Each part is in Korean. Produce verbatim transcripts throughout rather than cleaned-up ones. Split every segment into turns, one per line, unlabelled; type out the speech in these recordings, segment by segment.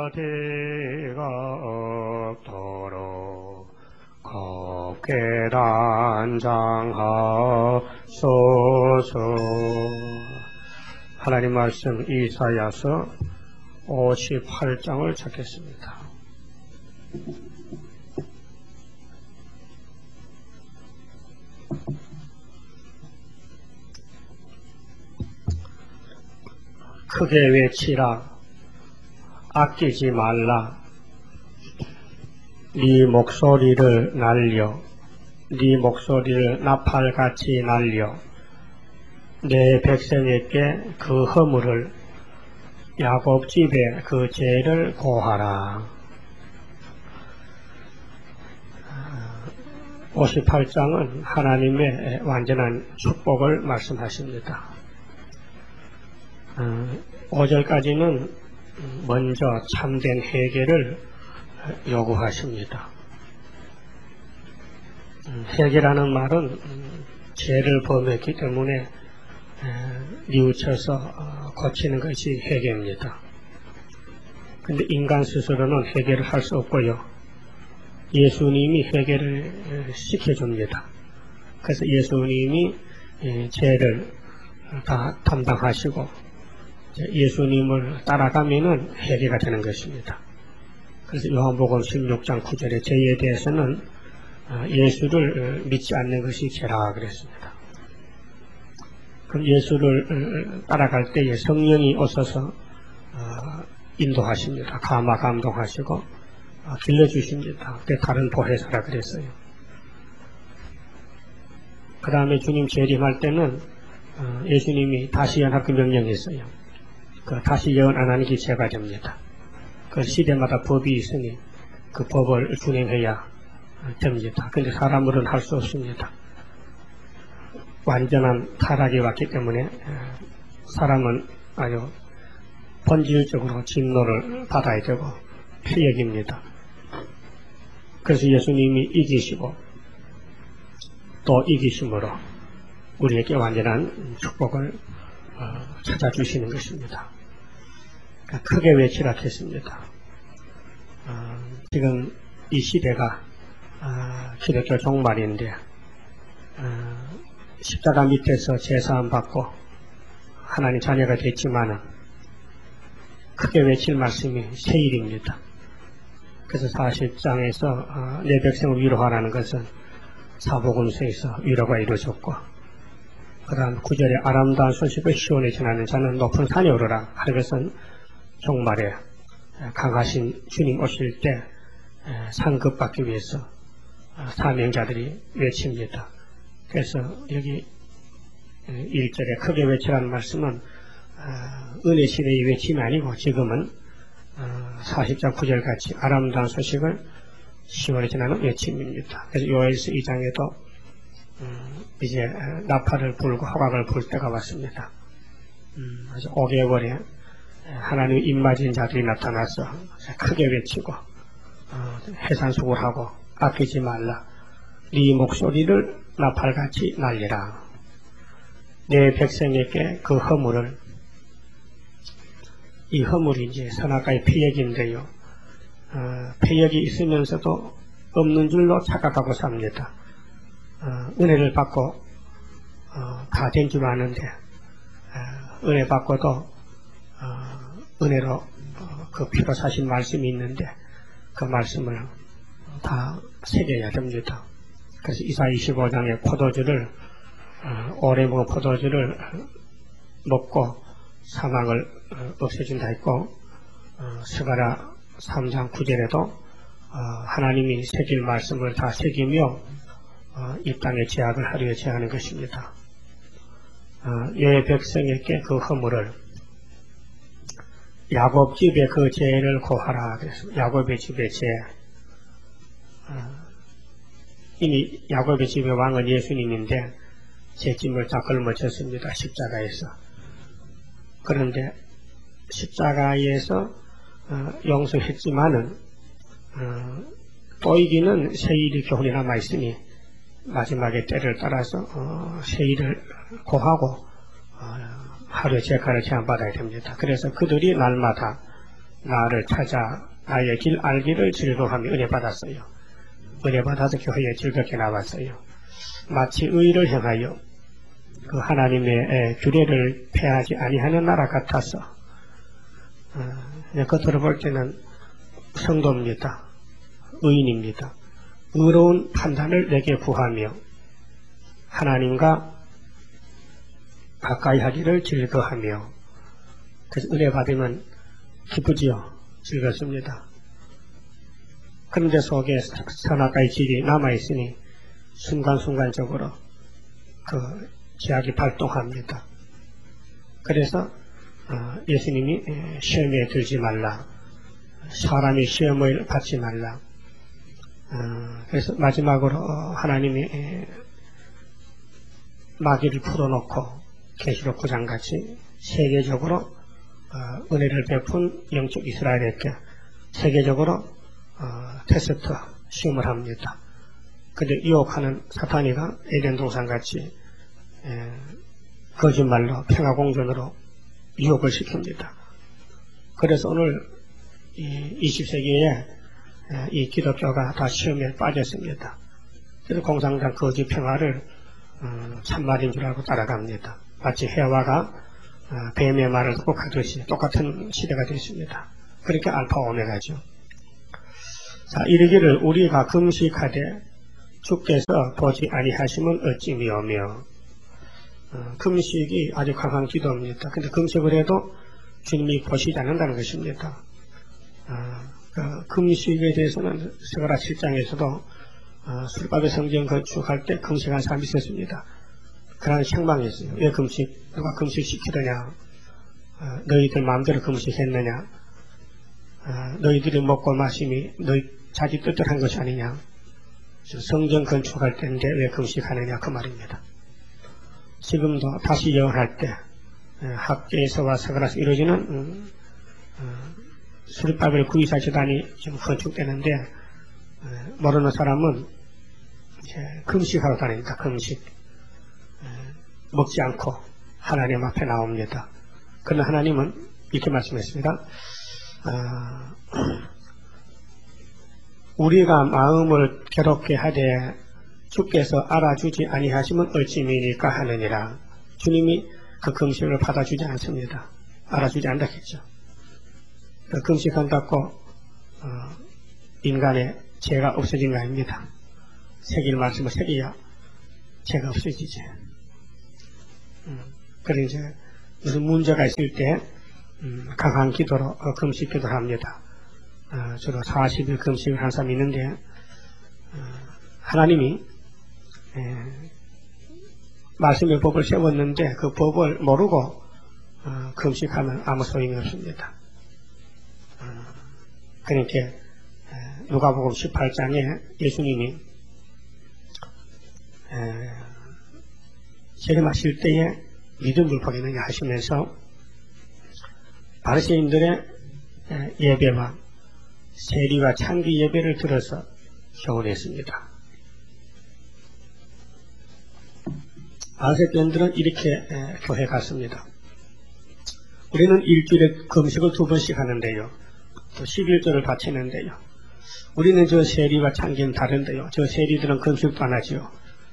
대가 없도록 곱게 단장하소서. 하나님 말씀 이사야서 오십팔 장을 찾겠습니다. 크게 외치라. 아끼지 말라. 네 목소리를 날려. 네 목소리를 나팔같이 날려. 내 백성에게 그 허물을, 야곱 집에 그 죄를 고하라. 오십팔 장은 하나님의 완전한 축복을 말씀하십니다. 오 절까지는 먼저 참된 회개를 요구하십니다. 회개라는 말은 죄를 범했기 때문에 뉘우쳐서 고치는 것이 회개입니다. 그런데 인간 스스로는 회개를 할 수 없고요. 예수님이 회개를 시켜줍니다. 그래서 예수님이 죄를 다 담당하시고 예수님을 따라가면은 회개가 되는 것입니다. 그래서 요한복음 십육 장 구 절에 죄에 대해서는 예수를 믿지 않는 것이 죄라 그랬습니다. 그럼 예수를 따라갈 때에 성령이 오셔서 인도하십니다. 감화 감동하시고 길러주십니다. 그때 다른 보혜사라 그랬어요. 그 다음에 주님 재림할 때는 예수님이 다시 연합 그 명령했어요. 그 다시 예언 안 하는 게 죄가 됩니다. 그 시대마다 법이 있으니 그 법을 준행해야 됩니다. 그런데 사람으로는 할 수 없습니다. 완전한 타락이 왔기 때문에 사람은 아주 본질적으로 진노를 받아야 되고 피역입니다. 그래서 예수님이 이기시고 또 이기심으로 우리에게 완전한 축복을 찾아주시는 것입니다. 크게 외치라 했습니다. 지금 이 시대가 기독교 종말인데 십자가 밑에서 제사함 받고 하나님 자녀가 됐지만은 크게 외칠 말씀이 세일입니다. 그래서 사십 장에서 내 백성을 위로하라는 것은 사복음서에서 위로가 이루어졌고, 그 다음 구 절에 아름다운 소식을 시온에 전하는 자는 높은 산에 오르라 하는 것은 종말에 강하신 주님 오실 때 상급받기 위해서 사명자들이 외칩니다. 그래서 여기 일 절에 크게 외치라는 말씀은 은혜 시대의 외침이 아니고 지금은 사십 장 구 절 같이 아름다운 소식을 시온에 전하는 외침입니다. 그래서 요엘서 이 장에도 이제 나팔을 불고 호각을 불 때가 왔습니다. 그래서 오 개월에 하나님 입맞은 자들이 나타나서 크게 외치고 해산수고를 하고 아끼지 말라. 네 목소리를 나팔같이 날리라. 내 백성에게 그 허물을, 이 허물이 이제 선악과의 피역인데요. 어, 피역이 있으면서도 없는 줄로 착각하고 삽니다. 어, 은혜를 받고 어, 다 된 줄 아는데 어, 은혜 받고도 어, 은혜로 어, 그 피로 사신 말씀이 있는데 그 말씀을 다 새겨야 됩니다. 그래서 이사야 이십오 장의 포도주를 어, 오래 먹은 포도주를 먹고 사망을 어, 없애준다 했고 어, 스가랴 삼 장 구 절에도 어, 하나님이 새길 말씀을 다 새기며 어, 이 땅에 제약을 하려 제하는 것입니다. 어, 내 백성에게 그 허물을, 야곱 집에 그 죄를 고하라. 그래서 야곱의 집의 죄. 어, 이미 야곱의 집의 왕은 예수님인데 제 짐을 다 걸머졌습니다. 십자가에서. 그런데 십자가에서 어, 용서했지만은 어, 또 이기는 세일이 교훈이 남아있으니 마지막에 때를 따라서 어, 세일을 고하고 어, 하루의 제가를 제한받아야 됩니다. 그래서 그들이 날마다 나를 찾아 나의 길 알기를 즐거워하며 은혜 받았어요. 은혜 받아서 교회에 즐겁게 나왔어요. 마치 의를 행하여 그 하나님의 규례를 폐하지 아니하는 나라 같아서 어, 겉으로 볼 때는 성도입니다. 의인입니다. 의로운 판단을 내게 구하며 하나님과 가까이 하기를 즐거워하며 그래서 은혜 받으면 기쁘지요. 즐겁습니다. 그런데 속에 선악과의 질이 남아있으니 순간순간적으로 그 제약이 발동합니다. 그래서 예수님이 시험에 들지 말라. 사람이 시험을 받지 말라. 그래서 마지막으로 하나님이 마귀를 풀어놓고 계시록 구 장같이 세계적으로 은혜를 베푼 영적 이스라엘에게 세계적으로 테스트 시험을 합니다. 근데 유혹하는 사탄이가 에덴 동산같이 거짓말로 평화공존으로 유혹을 시킵니다. 그래서 오늘 이십 세기에 이 기독교가 다 시험에 빠졌습니다. 그래서 공산당 거짓 평화를 참말인 줄 알고 따라갑니다. 마치 해와가 뱀의 말을 듣고 가듯이 똑같은 시대가 됐습니다. 그렇게 알파 오메가죠. 자, 이르기를 우리가 금식하되 주께서 보지 아니하심은 어찌 미오며. 어, 금식이 아주 강한 기도입니다. 근데 금식을 해도 주님이 보시지 않는다는 것입니다. 어, 그 금식에 대해서는 스가랴 칠 장에서도 어, 술밥의 성전 건축할 때 금식한 사람이 있었습니다. 그런 책망이 있어요. 왜 금식, 누가 금식 시키더냐? 어, 너희들 마음대로 금식했느냐? 어, 너희들이 먹고 마심이 너희 자기 뜻대로 한 것이 아니냐? 성전 건축할 때인데 왜 금식하느냐? 그 말입니다. 지금도 다시 예언할 때 학계에서와 서가라서 이루어지는 음, 어, 수리바벨 구이사 재단이 지금 건축되는데 어, 모르는 사람은 이제 금식하러 다닙니다. 금식. 어, 먹지 않고 하나님 앞에 나옵니다. 그러나 하나님은 이렇게 말씀했습니다. 어, 우리가 마음을 괴롭게 하되 주께서 알아주지 아니하시면 어찌미니까 하느니라. 주님이 그 금식을 받아주지 않습니다. 알아주지 않다겠죠. 그 금식한다고 어, 인간의 죄가 없어진 거 아닙니다. 새길 말씀을 새겨야 죄가 없어지지. 음, 그래서 이제 무슨 문제가 있을 때 음, 강한 기도로 어, 금식 기도를 합니다. 어, 주로 사십 일 금식을 한 사람이 있는데 어, 하나님이 에, 말씀의 법을 세웠는데 그 법을 모르고 어, 금식하면 아무 소용이 없습니다. 어, 그러니까 에, 누가복음 십팔 장에 예수님이 세례마실 때에 믿음을 보이느냐 하시면서 바리새인들의 예배와 세리와 창기 예배를 들어서 교훈했습니다. 바리새인들은 이렇게 교회 갔습니다. 우리는 일주일에 금식을 두 번씩 하는데요. 또 십일조를 바치는데요. 우리는 저 세리와 창기는 다른데요. 저 세리들은 금식도 안 하죠.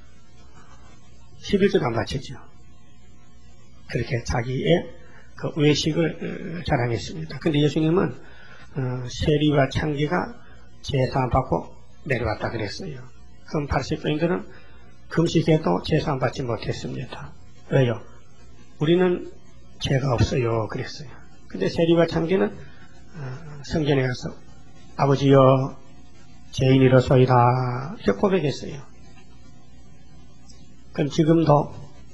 십일조도 안 바치죠. 그렇게 자기의 그 외식을 자랑했습니다. 근데 예수님은 어, 세리와 창기가 제사 받고 내려왔다 그랬어요. 그럼 바리새인들은 금식해도 제사 받지 못했습니다. 왜요? 우리는 죄가 없어요. 그랬어요. 근데 세리와 창기는 어, 성전에 가서 아버지여 죄인이로소이다 이렇게 고백했어요. 그럼 지금도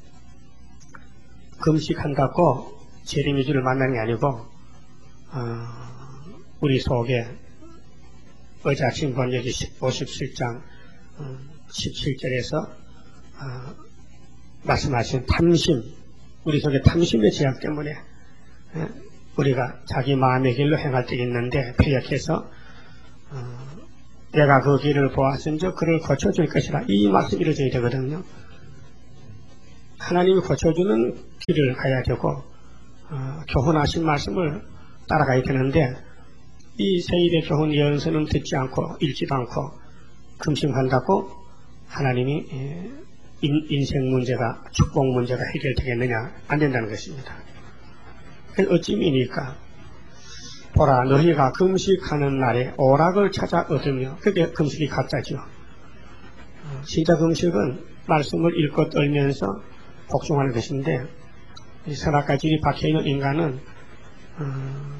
금식한다고 재림의 주를 만나는 게 아니고 어, 우리 속에 의자 신번역이 오십칠 장 어, 십칠 절에서 어, 말씀하신 탐심, 우리 속에 탐심의 제약 때문에 에, 우리가 자기 마음의 길로 행할 때 있는데 패역해서 어, 내가 그 길을 보았은즉 그를 고쳐줄 것이라 이 말씀이 이루어져야 되거든요. 하나님이 고쳐주는 길을 가야 되고 어, 교훈하신 말씀을 따라가야 되는데 이 세일의 교훈 예언서는 듣지 않고 읽지도 않고 금식한다고 하나님이 인생 문제가, 축복 문제가 해결되겠느냐? 안 된다는 것입니다. 어찌미니까 보라, 너희가 금식하는 날에 오락을 찾아 얻으며, 그게 금식이 가짜죠. 진짜 금식은 말씀을 읽고 떨면서 복종하는 것인데, 이 선악과 질이 박혀있는 인간은 음,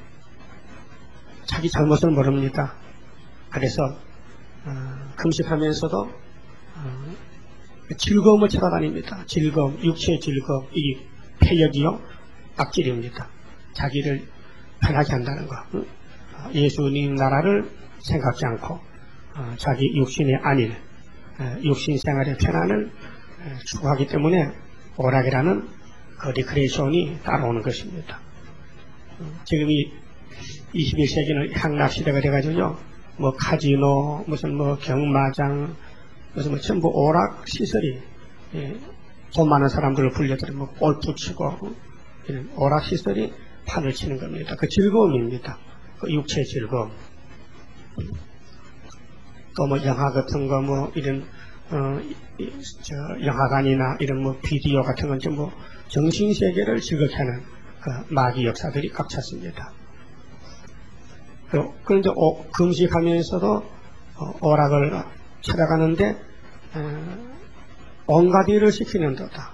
자기 잘못을 모릅니다. 그래서 어, 금식하면서도 어, 즐거움을 찾아다닙니다. 즐거움, 육체의 즐거움, 이 폐역이요 악질입니다. 자기를 편하게 한다는 것. 어, 예수님 나라를 생각지 않고 어, 자기 육신의 안일, 어, 육신 생활의 편안을 어, 추구하기 때문에 오락이라는 그 리크레이션이 따라오는 것입니다. 어, 지금 이 이십일 세기는 향락 시대가 돼가지고요, 뭐 카지노, 무슨 뭐 경마장, 무슨 뭐 전부 오락 시설이, 예, 돈 많은 사람들을 불려들여 뭐 골프 치고 어, 이런 오락 시설이 판을 치는 겁니다. 그 즐거움입니다. 그 육체의 즐거움. 또 뭐 영화 같은 거 뭐 이런 어, 이, 저 영화관이나 이런 뭐 비디오 같은 건 전부 정신 세계를 즐겁게 하는 그 마귀 역사들이 꽉 찼습니다. 그런데 오, 금식하면서도 어, 오락을 찾아가는데 어, 온갖 일을 시키는도다.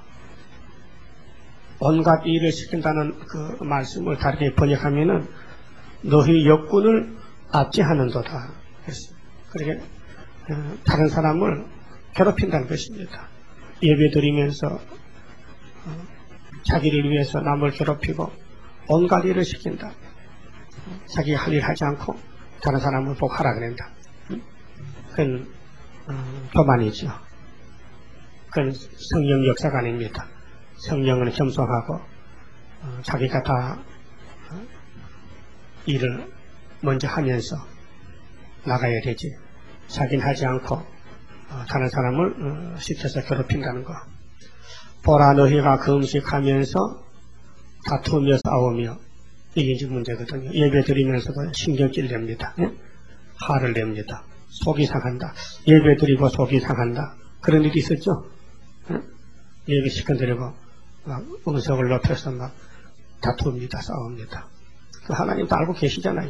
온갖 일을 시킨다는 그 말씀을 다르게 번역하면은 너희 역군을 압제하는도다. 그렇게 어, 다른 사람을 괴롭힌다는 것입니다. 예배 드리면서 어, 자기를 위해서 남을 괴롭히고 온갖 일을 시킨다. 자기가 할 일 하지 않고 다른 사람을 복하라 그런다. 그건 어, 교만이죠. 그건 성령 역사가 아닙니다. 성령은 겸손하고 어, 자기가 다 어, 일을 먼저 하면서 나가야 되지. 자기는 하지 않고 어, 다른 사람을 어, 시켜서 괴롭힌다는 거. 보라, 너희가 금식하면서 다투며 싸우며, 이게 이제 문제거든요. 예배 드리면서도 신경질 냅니다. 예? 화를 냅니다. 속이 상한다. 예배 드리고 속이 상한다. 그런 일이 있었죠. 예? 예배 시켜드리고 막 음성을 높여서 막 다툽니다. 싸웁니다. 그 하나님도 알고 계시잖아요.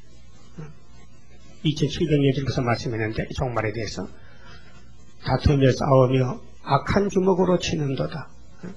이천칠백 년 전부터 말씀했는데 이 종말에 대해서 다투며 싸우며 악한 주먹으로 치는도다.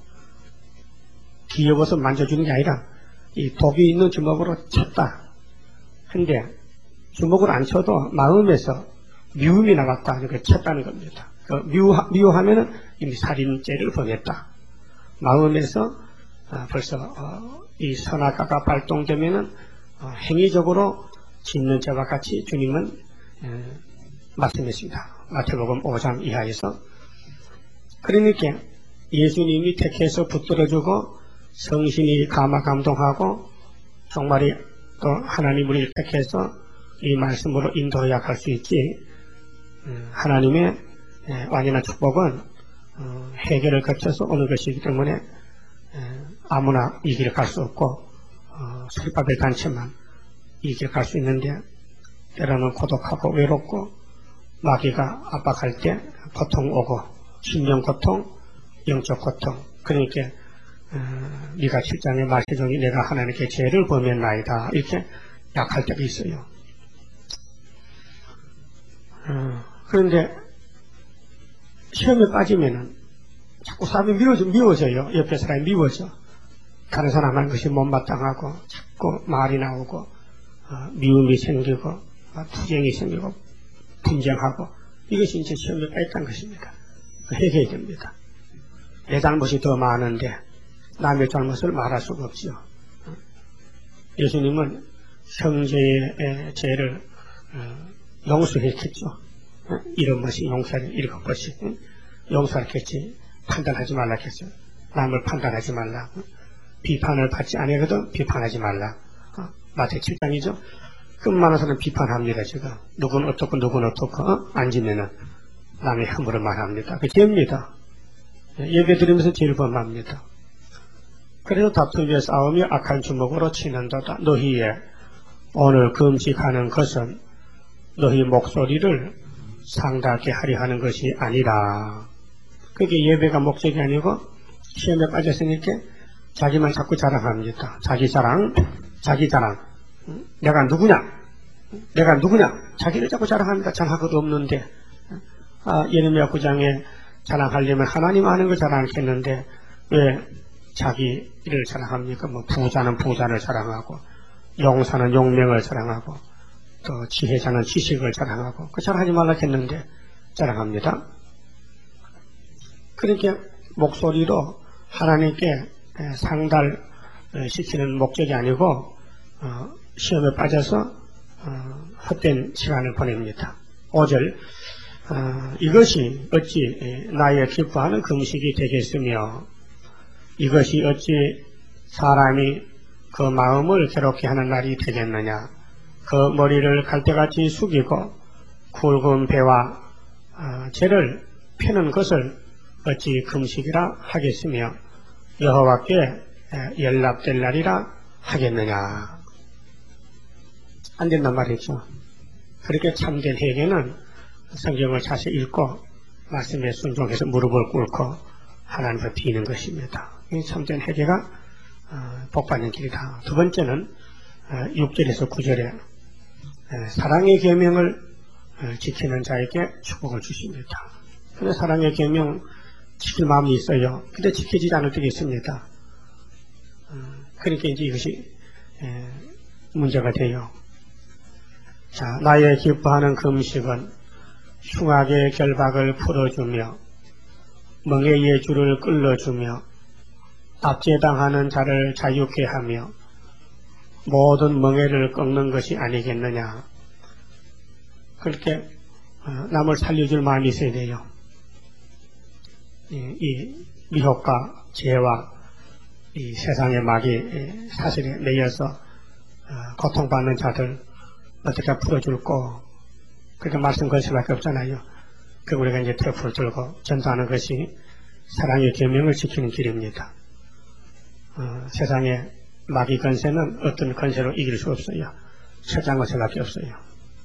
귀여워서 만져주는 게 아니라 이 독이 있는 주먹으로 쳤다. 근데 주먹을 안 쳐도 마음에서 미움이 나갔다. 그러니까 쳤다는 겁니다. 그 미워, 미워하면은 이미 살인죄를 범했다. 마음에서 어, 벌써 어, 이 선악과가 발동되면은 어, 행위적으로 짓는 자와 같이 주님은 에, 말씀했습니다. 마태복음 오 장 이하에서. 그러니까 예수님이 택해서 붙들어주고 성신이 감화감동하고 정말이 또 하나님 우리를 택해서 이 말씀으로 인도해야 할 수 있지. 음, 하나님의 에, 완전한 축복은 어, 해결을 거쳐서 오는 것이기 때문에 에, 아무나 이 길을 갈 수 없고 어, 설법의 단체만 이 길 갈 수 있는데 때로는 고독하고 외롭고 마귀가 압박할 때 고통 오고 심령 고통, 영적 고통. 그러니까 어, 네가 칠 장의 말씀중에 내가 하나님께 죄를 범했나이다 이렇게 약할 때가 있어요. 어, 그런데 시험에 빠지면은 자꾸 사람이 미워져, 미워져요. 옆에 사람이 미워져. 다른 사람 하는 것이 못마땅하고 자꾸 말이 나오고 어, 미움이 생기고 어, 투쟁이 생기고 분쟁하고 이것이 이제 시험에 빠졌다는 것입니다. 해결이 됩니다. 내 잘못이 더 많은데 남의 잘못을 말할 수가 없지요. 예수님은 형제의 죄를 용서했겠죠. 이런 것이 용서를 일곱 번씩 용서했겠지. 판단하지 말라겠어요. 남을 판단하지 말라. 비판을 받지 않아도 비판하지 말라. 마태 칠 장이죠. 끝많은 사람 비판합니다. 제가 누구는 어떻고 누구는 어떻고 어? 안 지내는 남의 함부로 말합니다. 그 죄입니다. 예배 드리면서 죄를 범합니다. 그래서 다투며 싸우며 악한 주먹으로 치는도다. 너희의 오늘 금식하는 것은 너희 목소리를 상달게 하려 하는 것이 아니라, 그게 예배가 목적이 아니고 시험에 빠졌으니까 자기만 자꾸 자랑합니다. 자기 자랑, 자기 자랑. 내가 누구냐? 내가 누구냐? 자기를 자꾸 자랑합니다. 자랑할 것도 없는데. 아, 예레미야 구 장에 자랑하려면 하나님 아는 걸 자랑했는데 왜 자기를 자랑합니까? 뭐 부자는 부자를 자랑하고, 용사는 용명을 자랑하고, 또 지혜자는 지식을 자랑하고, 그 자랑하지 말라 했는데 자랑합니다. 그렇게 목소리로 하나님께 상달시키는 목적이 아니고 어, 시험에 빠져서 어, 헛된 시간을 보냅니다. 오 절 어, 이것이 어찌 나의 기뻐하는 금식이 되겠으며, 이것이 어찌 사람이 그 마음을 괴롭게 하는 날이 되겠느냐. 그 머리를 갈대같이 숙이고 굵은 배와 어, 재를 펴는 것을 어찌 금식이라 하겠으며 여호와께 연락될 날이라 하겠느냐. 안 된단 말이죠. 그렇게 참된 회개는 성경을 자세히 읽고 말씀에 순종해서 무릎을 꿇고 하나님을 비는 것입니다. 이 참된 회개가 복받는 길이다. 두 번째는 육 절에서 구 절에 사랑의 계명을 지키는 자에게 축복을 주십니다. 근데 사랑의 계명 지킬 마음이 있어요. 근데 지켜지지 않을 때가 있습니다. 그러니까 이제 이것이 문제가 돼요. 자, 나의 기뻐하는 금식은 흉악의 결박을 풀어주며 멍에의 줄을 끌어주며 압제당하는 자를 자유케 하며 모든 멍에를 꺾는 것이 아니겠느냐. 그렇게 남을 살려줄 마음이 있어야 돼요. 이 미혹과 죄와 이 세상의 마귀 사슬에 매여서 고통받는 자들 어떻게 풀어줄고, 그렇게 말씀 걸 수밖에 없잖아요. 그 우리가 이제 테이프를 들고 전도하는 것이 사랑의 계명을 지키는 길입니다. 어, 세상의 마귀 건세는 어떤 건세로 이길 수 없어요. 철저한 것밖에 없어요.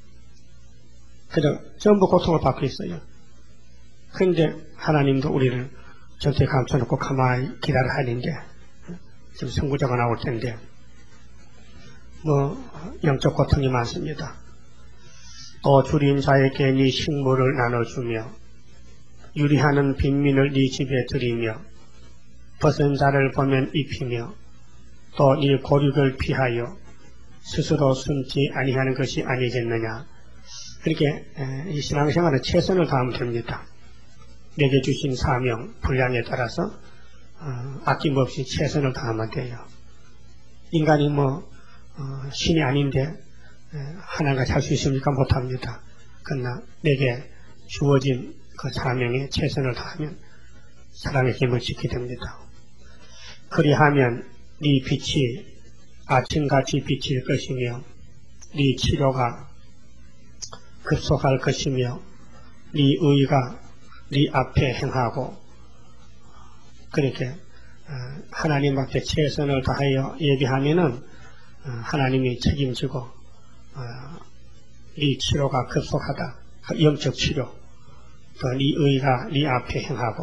그저 전부 고통을 받고 있어요. 그런데 하나님도 우리를 전투에 감춰놓고 가만히 기다려 하는데, 지금 선구자가 나올 텐데 뭐 영적 고통이 많습니다. 또 줄인 자에게 네 식물을 나눠주며 유리하는 빈민을 네 집에 들이며 벗은 자를 보면 입히며 또 네 고륙을 피하여 스스로 숨지 아니하는 것이 아니겠느냐. 그렇게 이 신앙생활은 최선을 다하면 됩니다. 내게 주신 사명, 분량에 따라서 어, 아낌없이 최선을 다하면 돼요. 인간이 뭐 어, 신이 아닌데 에, 하나같이 할 수 있습니까? 못합니다. 그러나 내게 주어진 그 사명에 최선을 다하면 사랑의 힘을 지키게 됩니다. 그리하면 네 빛이 아침같이 비칠 것이며 네 치료가 급속할 것이며 네 의가 네 앞에 행하고, 그렇게 하나님 앞에 최선을 다하여 예비하면은 하나님이 책임지고 네 치료가 급속하다. 영적 치료, 또 네 의가 네 앞에 행하고,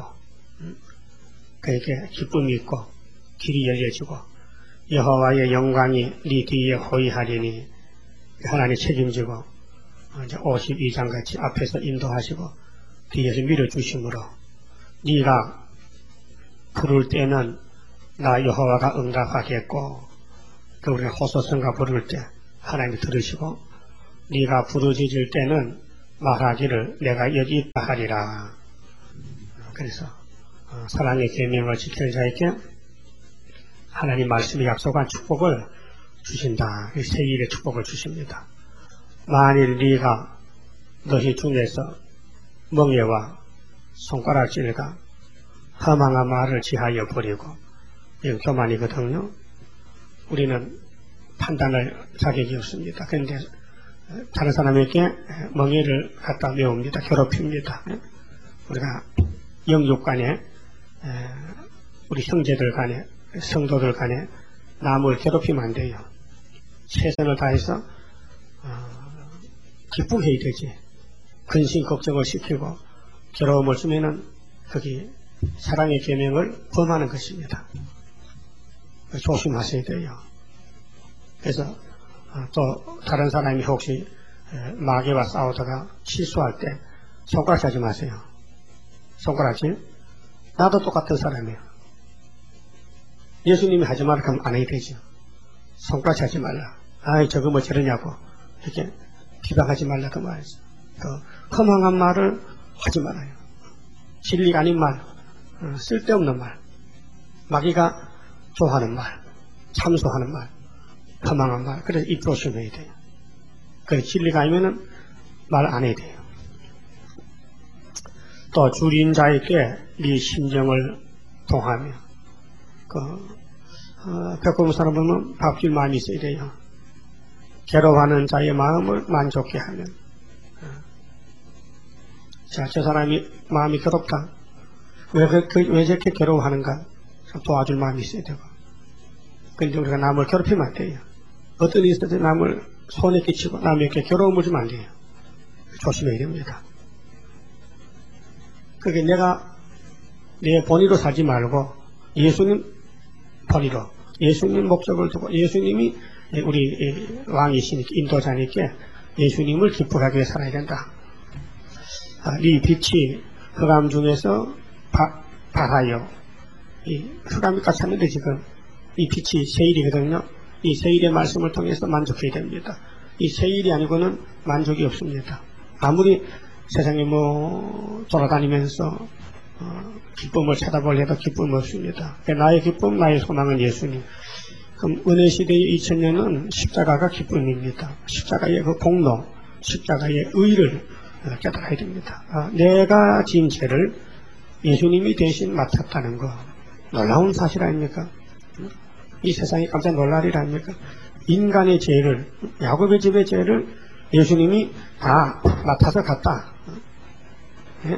그렇게 기쁨이 있고 길이 열려지고 여호와의 영광이 네 뒤에 호위하리니 하나님 책임지고 이제 오십이 장 같이 앞에서 인도하시고 뒤에서 밀어주심으로 네가 부를 때는 나 여호와가 응답하겠고, 그 우리가 호소성가 부를 때 하나님이 들으시고 네가 부르짖을 때는 말하기를 내가 여기 있다 하리라. 그래서 사랑의 계명을 지킬 자에게 하나님 말씀이 약속한 축복을 주신다. 세일의 축복을 주십니다. 만일 네가 너희 중에서 멍에와 손가락질과 허망한 말을 지하여 버리고, 이건 교만이거든요. 우리는 판단할 자격이 없습니다. 그런데 다른 사람에게 멍에를 갖다 메웁니다. 괴롭힙니다. 우리가 영육 간에, 우리 형제들 간에, 성도들 간에 남을 괴롭히면 안 돼요. 최선을 다해서 어, 기쁘게 되지. 근심 걱정을 시키고 괴로움을 주면은 거기 사랑의 계명을 범하는 것입니다. 조심하셔야 돼요. 그래서 또 다른 사람이 혹시 마귀와 싸우다가 실수할 때 손가락 차지 마세요. 손가락질? 나도 똑같은 사람이에요. 예수님이 하지 말라 하면 안 해야 되죠. 손가락 차지 말라. 아이 저거 뭐 저러냐고 이렇게 비방하지 말라 그 말이죠. 그 허망한 말을 하지 말아요. 진리가 아닌 말, 쓸데없는 말, 마귀가 좋아하는 말, 참소하는 말, 허망한 말, 그래서 입 조심해야 돼요. 그 진리가 아니면은 말 안 해야 돼요. 또 줄인 자에게 네 심정을 통하며 그 어, 배고픈 사람 보면 밥줄 마음이 있어야 돼요. 괴로워하는 자의 마음을 만족해 하면 어. 자, 저 사람이 마음이 괴롭다. 왜, 그, 그, 왜 저렇게 괴로워하는가? 도와줄 마음이 있어야 되고. 근데 우리가 남을 괴롭히면 안 돼요. 어떤 일이 있어도 남을 손에 끼치고 남에게 괴로움을 주면 안 돼요. 조심해야 됩니다. 그게 내가 내 본의로 살지 말고 예수님 본의로 예수님 목적을 두고 예수님이 우리 왕이시니까 인도자니까 예수님을 기쁘게 하게 살아야 된다. 이 빛이 흑암 중에서 바, 발하여 이 흑암이 깎았는데 지금 이 빛이 세일이거든요. 이 세일의 말씀을 통해서 만족해야 됩니다. 이 세일이 아니고는 만족이 없습니다. 아무리 세상에 뭐 돌아다니면서 어, 기쁨을 찾아보려도 기쁨 없습니다. 나의 기쁨, 나의 소망은 예수님. 그럼 은혜 시대의 이천 년은 십자가가 기쁨입니다. 십자가의 그 공로, 십자가의 의를 깨달아야 됩니다. 아, 내가 지은 죄를 예수님이 대신 맡았다는 거 놀라운 사실 아닙니까? 이 세상이 깜짝 놀랄 일 아닙니까? 인간의 죄를, 야곱의 집의 죄를 예수님이 다 맡아서 갔다. 예?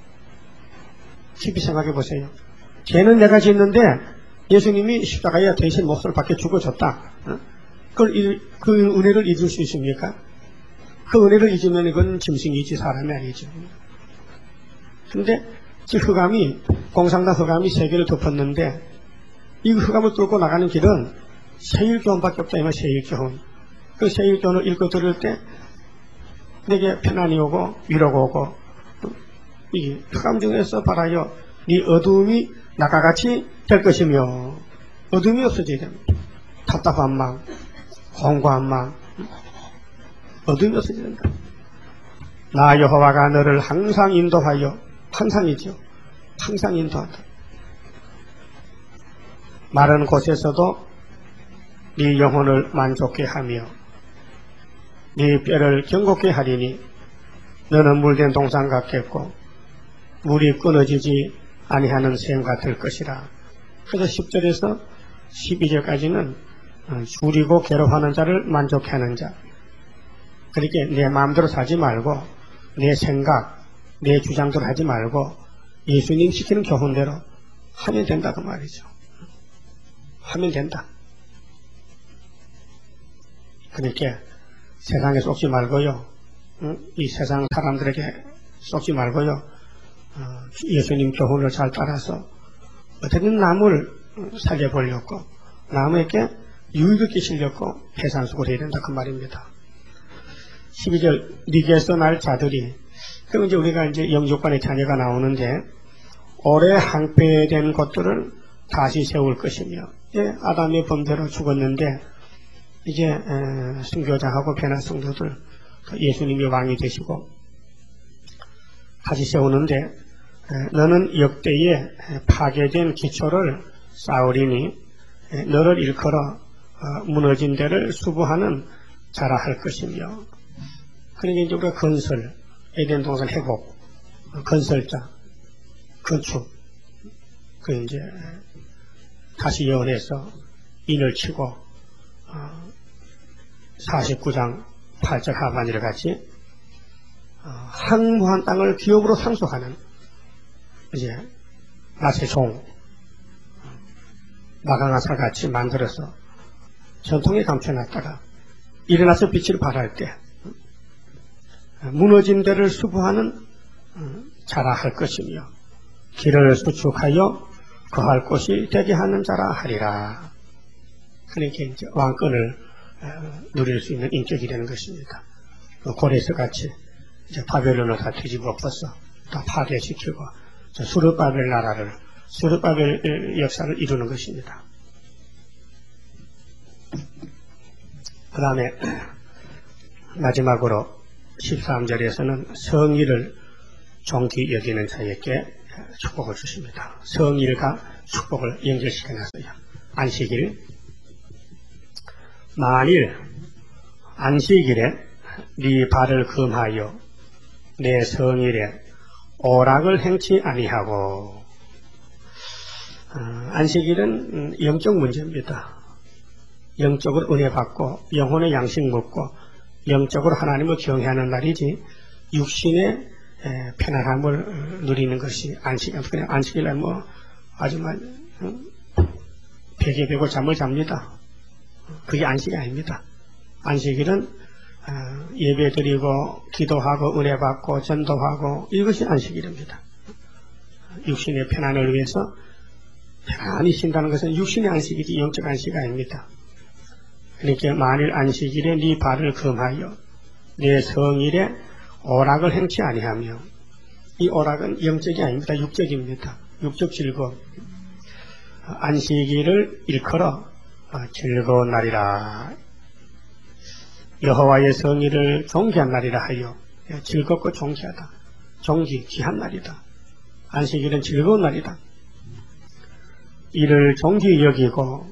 깊이 생각해 보세요. 죄는 내가 짓는데 예수님이 십자가에 대신 몫을 받게 죽어줬다. 그걸, 그 은혜를 잊을 수 있습니까? 그 은혜를 잊으면 이건 짐승이지 사람이 아니죠. 근데 그 흑암이, 공상당 흑암이 세계를 덮었는데 이 흑암을 뚫고 나가는 길은 세일교훈밖에 없다. 이말 세일교훈. 그 세일교훈을 읽고 들을 때 내게 편안이 오고 위로가 오고 이 흑암 중에서 바라여 네 어두움이 낮과 같이 될 것이며 어둠이 없어져야 됩니다. 답답한 마음, 공고한 마음, 어둠이 없어져야 된다. 나 여호와가 너를 항상 인도하여, 항상이죠. 항상 인도한다. 마른 곳에서도 네 영혼을 만족케 하며 네 뼈를 경고케 하리니 너는 물된 동산 같겠고 물이 끊어지지 아니하는 샘 같을 것이라. 그래서 십 절에서 십이 절까지는 줄이고 괴로워하는 자를 만족케 하는 자. 그렇게 내 마음대로 살지 말고 내 생각, 내 주장대로 하지 말고 예수님 시키는 교훈대로 하면 된다 그 말이죠. 하면 된다. 그러니까 세상에 속지 말고요. 응? 이 세상 사람들에게 속지 말고요. 어, 예수님 교훈을 잘 따라서 어떻게든 남을 살려보려고 남에게 유익을 끼치려고 해산수고를 해야 된다 그 말입니다. 십이 절 네게서 날 자들이 그럼 이제 우리가 이제 영육간의 자녀가 나오는데 오래 항폐된 것들을 다시 세울 것이며 예, 아담의 범죄로 죽었는데 이제 에, 순교자하고 변한 성도들 예수님이 왕이 되시고 다시 세우는데 에, 너는 역대에 파괴된 기초를 쌓으리니 에, 너를 일컬어 어, 무너진 데를 수부하는 자라 할 것이며 그러니까 이제 우리가 건설, 에덴 동산 회복, 건설자, 건축 그 이제 다시 예언해서 인을 치고 어, 사십구 장 팔 절 하반절 같이 어, 항무한 땅을 기업으로 상속하는 이제 낫의 종 마강아사 같이 만들어서 전통에 감춰놨다가 일어나서 빛을 발할 때 무너진 데를 수부하는 자라 할 것이며 길을 수축하여 거할 곳이 되게 하는 자라 하리라. 그러니까 이제 왕권을 누릴 수 있는 인격이 되는 것입니다. 고레스 같이 이제 바벨론을 다 뒤집어 엎어서 다 파괴시키고 수르바벨 나라를 수르바벨 역사를 이루는 것입니다. 그 다음에 마지막으로 십삼 절에서는 성의를 종기 여기는 자에게 축복을 주십니다. 성일과 축복을 연결시켜놨어요. 안식일. 만일 안식일에 네 발을 금하여 내 성일에 오락을 행치 아니하고. 어, 안식일은 영적 문제입니다. 영적으로 은혜 받고 영혼의 양식 먹고 영적으로 하나님을 경외하는 날이지 육신의 에, 편안함을 누리는 것이 안식, 그냥 안식일날 뭐 아주만 어? 베개 베고 잠을 잡니다. 그게 안식이 아닙니다. 안식일은 어, 예배 드리고 기도하고 은혜 받고 전도하고 이것이 안식일입니다. 육신의 편안을 위해서 편안히 쉰다는 것은 육신의 안식이지 영적 안식이 아닙니다. 그러니까 만일 안식일에 네 발을 금하여 내 성일에 오락을 행치 아니하며. 이 오락은 영적이 아닙니다. 육적입니다. 육적 즐거움. 안식일을 일컬어 즐거운 날이라. 여호와의 성일을 존귀한 날이라 하여. 즐겁고 존귀하다. 존귀, 귀한 날이다. 안식일은 즐거운 날이다. 이를 존귀 여기고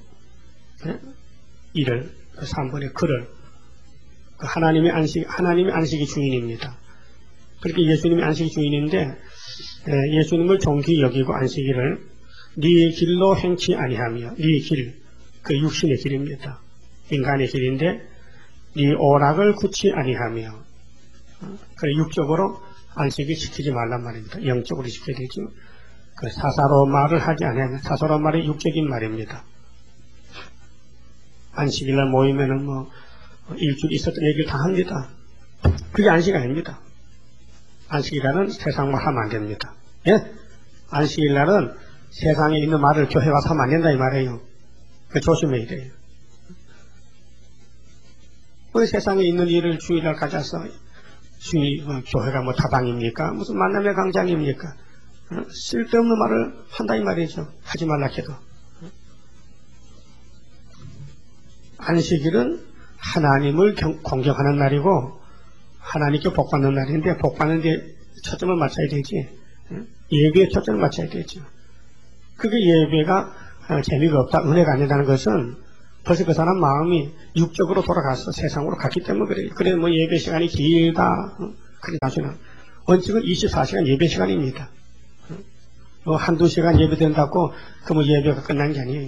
이를 그 삼 번의 그를 그 하나님의 안식, 하나님의 안식이 주인입니다. 그렇게 예수님이 안식이 주인인데 예수님을 존귀 여기고 안식일을 네 길로 행치 아니하며. 네 길, 그 육신의 길입니다. 인간의 길인데 네 오락을 굳지 아니하며. 그래 육적으로 안식을 지키지 말란 말입니다. 영적으로 지켜야 되죠. 그 사사로운 말을 하지 아니하며. 사사로운 말이 육적인 말입니다. 안식일날 모이면은 뭐 일주일 있었던 얘기를 다 합니다. 그게 안식 아닙니다. 안식일날은 세상 말 하면 안 됩니다. 예? 안식일날은 세상에 있는 말을 교회 와서 하면 안 된다 이 말이에요. 그 조심해야 돼요. 왜 세상에 있는 일을 주일날 가져서 주일 어, 교회가 뭐 다방입니까? 무슨 만남의 광장입니까? 어? 쓸데없는 말을 한다 이 말이죠. 하지 말라 해도. 안식일은 하나님을 경, 공경하는 날이고 하나님께 복받는 날인데 복받는 데 초점을 맞춰야 되지. 예배에 초점을 맞춰야 되죠. 그게 예배가 재미가 없다, 은혜가 아니라는 것은 벌써 그 사람 마음이 육적으로 돌아가서 세상으로 갔기 때문에 그래요. 그래 뭐 예배 시간이 길다. 그래 나중에 원칙은 이십사 시간 예배 시간입니다. 뭐 한두 시간 예배 된다고 그 뭐 예배가 끝난 게 아니에요.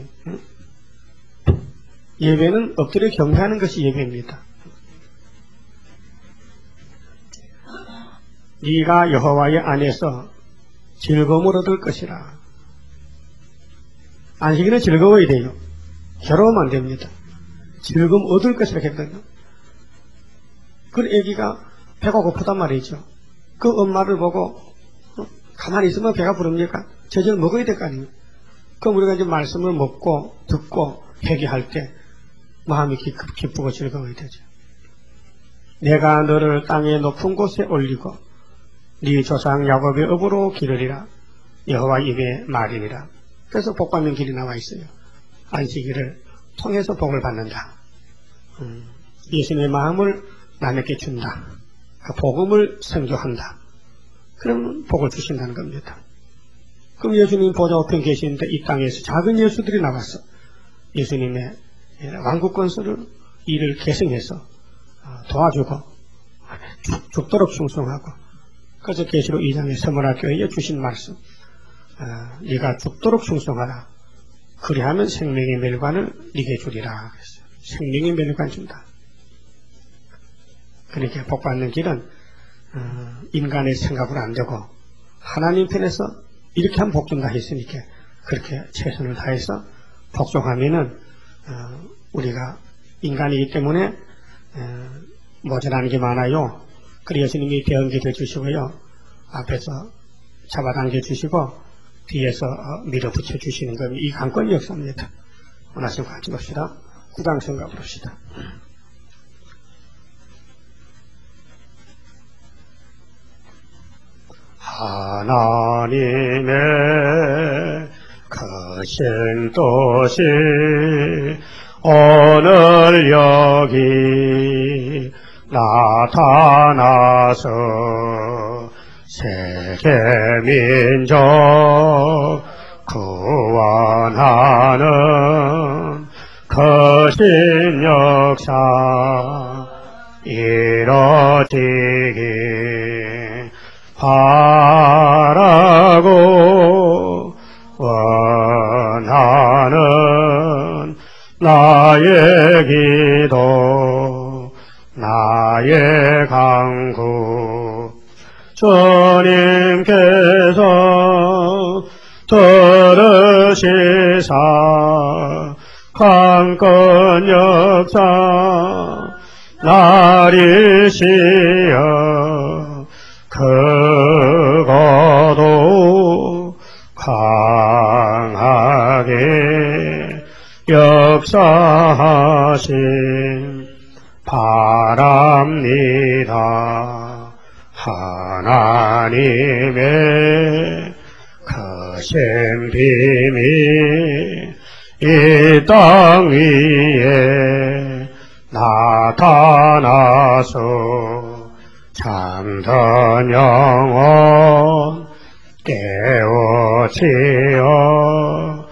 예배는 엎드려 경배하는 것이 예배입니다. 네가 여호와의 안에서 즐거움을 얻을 것이라. 안식일은 즐거워야 돼요. 괴로우면 안 됩니다. 즐거움 얻을 것이라 했거든요. 그 애기가 배가 고프단 말이죠. 그 엄마를 보고 어? 가만히 있으면 배가 부릅니까? 제대로 먹어야 될 거 아니에요. 그럼 우리가 이제 말씀을 먹고 듣고 회개할 때 마음이 기쁘고 즐거워야 되죠. 내가 너를 땅의 높은 곳에 올리고 네 조상 야곱의 업으로 기르리라. 여호와 입의 말이니라. 그래서 복받는 길이 나와 있어요. 안식일을 통해서 복을 받는다. 음, 예수님의 마음을 남에게 준다. 그 복음을 선교한다. 그러면 복을 주신다는 겁니다. 그럼 예수님 보좌 우편 계시는데 이 땅에서 작은 예수들이 나와서 예수님의 왕국 건설을 일을 계승해서 도와주고 죽도록 충성하고. 그래서 계시록 이 장의 서머나 교회에 주신 말씀, 네가 죽도록 충성하라. 그리하면 생명의 멸관을 네게 주리라. 그랬어요. 생명의 멸관 준다. 그러니까 복받는 길은 인간의 생각으로 안 되고 하나님 편에서 이렇게 하면 복 준다 했으니까 그렇게 최선을 다해서 복종하면은 우리가 인간이기 때문에 모자라는 게 많아요. 그리 예수님이 대응기도 주시고요. 앞에서 잡아당겨 주시고 뒤에서 밀어붙여 주시는 건 이 강권 역사입니다. 원하시면 같이 봅시다. 구강성가 부릅시다. 하나님의 크신 뜻이 오늘 여기 나타나서 세계 민족 구원하는 크신 역사 이뤄지기 바라고 원하는 나의 기도 나의 간구 주님께서 들으시사 강권 역사 나리시여 크고도 강하게 역사하신 바랍니다. 하나님의 크신 비밀 이 땅 위에 나타나서 잠든 영혼 깨우치어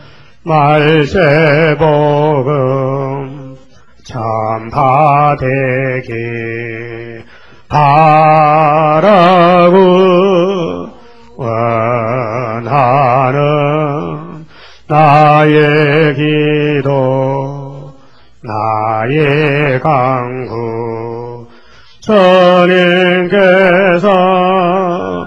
말세복음 전파되기 바라고 원하는 나의 기도 나의 간구 주님께서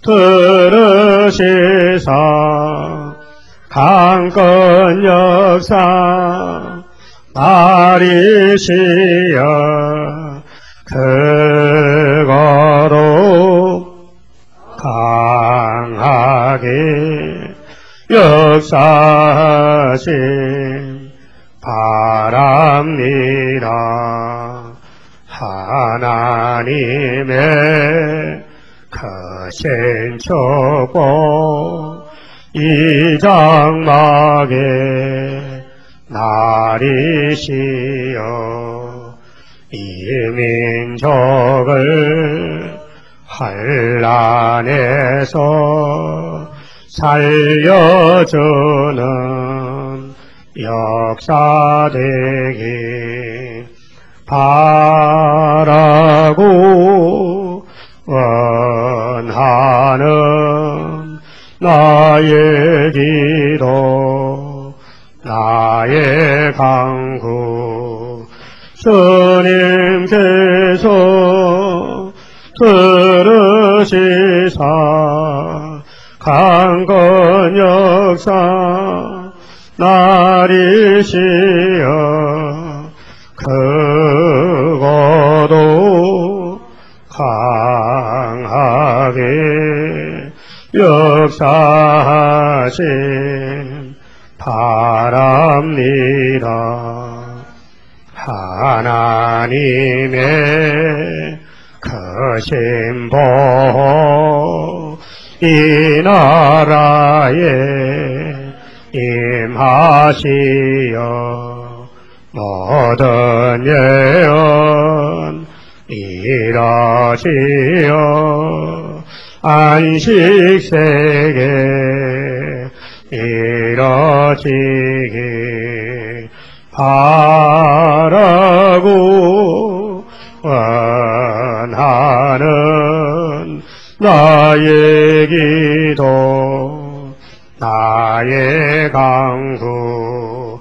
들으시사 강권 역사 나리시여 크고도 강하게 역사하신 바랍니다. 하나님의 크신 축복 이 장막에 나리시여 이 민족을 환난에서 살려주는 역사되기 바라고 원하는 나의 기도 나의 간구 주님께서 들으시사 강권 역사 나리시여 크고도 강하게 역사하신 바랍니다. 하나님의 크신 보호 이 나라에 임하시어 모든 예언 이뤄지어 안식세계 이뤄지기 바라고 원하는 나의 기도 나의 간구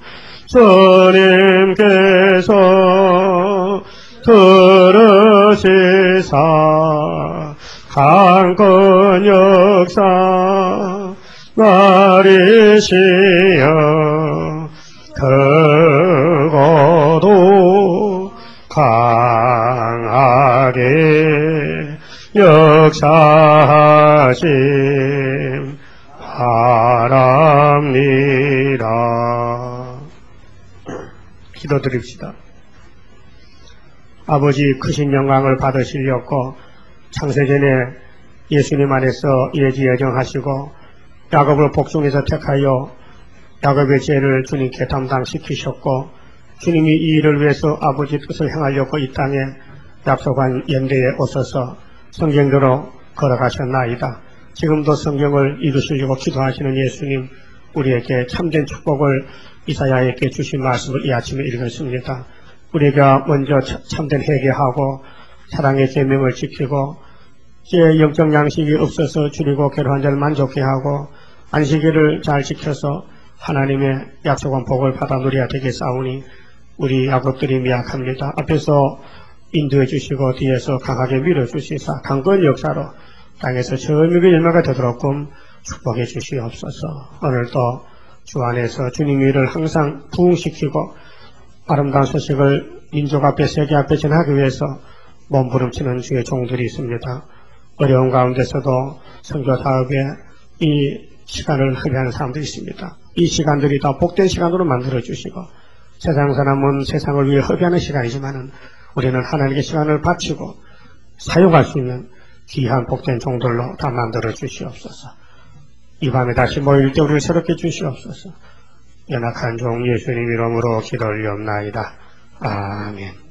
주님께서 들으시사 강권 역사 나리시여 크고도 강 감사하게 역사하심 바랍니다. 기도드립시다. 아버지 크신 영광을 받으시려고 창세전에 예수님 안에서 예지 예정하시고 야곱을 복중에서 택하여 야곱의 죄를 주님께 담당시키셨고 주님이 이 일을 위해서 아버지 뜻을 행하려고 이 땅에 약속한 연대에 오셔서 성경대로 걸어가셨나이다. 지금도 성경을 이루시려고 기도하시는 예수님, 우리에게 참된 축복을 이사야에게 주신 말씀을 이 아침에 읽었습니다. 우리가 먼저 참된 회개하고 사랑의 계명을 지키고 제 영적 양식이 없어서 줄이고 괴로운 자를 만족해 하고 안식일을 잘 지켜서 하나님의 약속한 복을 받아 누려야 되겠사오니 우리 야곱들이 미약합니다. 앞에서 인도해 주시고 뒤에서 강하게 밀어주시사 강건 역사로 땅에서 처음이고 열매가 되도록끔 축복해 주시옵소서. 오늘도 주 안에서 주님 일을 항상 부흥시키고 아름다운 소식을 민족 앞에 세계 앞에 전하기 위해서 몸부림치는 주의 종들이 있습니다. 어려운 가운데서도 선교 사업에 이 시간을 허비하는 사람들이 있습니다. 이 시간들이 다 복된 시간으로 만들어주시고 세상 사람은 세상을 위해 허비하는 시간이지만 우리는 하나님께 시간을 바치고 사용할 수 있는 귀한 복된 종들로 다 만들어 주시옵소서. 이 밤에 다시 모일 때 우리를 새롭게 주시옵소서. 연약한 종 예수님 이름으로 기도 올리옵나이다. 아멘.